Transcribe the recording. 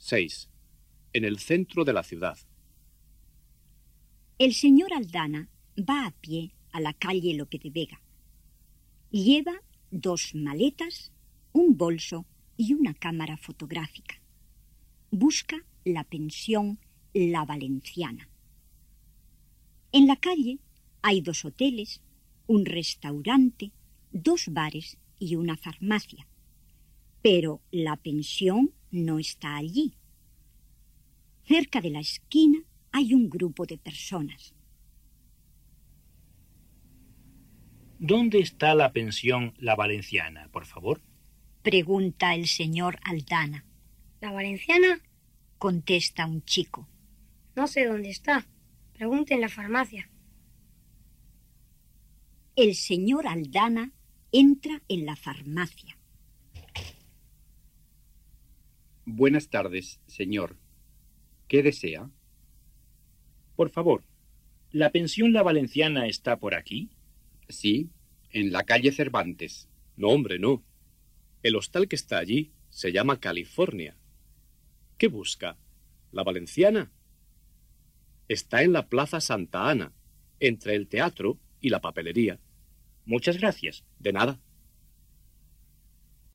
6. En el centro de la ciudad. El señor Aldana va a pie a la calle Lope de Vega. Lleva 2 maletas, un bolso y una cámara fotográfica. Busca la pensión La Valenciana. En la calle hay 2 hoteles, un restaurante, 2 bares y una farmacia. Pero la pensión no está allí. Cerca de la esquina hay un grupo de personas. ¿Dónde está la pensión La Valenciana, por favor? Pregunta el señor Aldana. ¿La Valenciana? Contesta un chico. No sé dónde está. Pregunte en la farmacia. El señor Aldana entra en la farmacia. Buenas tardes, señor. ¿Qué desea? Por favor, ¿la pensión La Valenciana está por aquí? Sí, en la calle Cervantes. No, hombre, no. El hostal que está allí se llama California. ¿Qué busca? ¿La Valenciana? Está en la Plaza Santa Ana, entre el teatro y la papelería. Muchas gracias. De nada.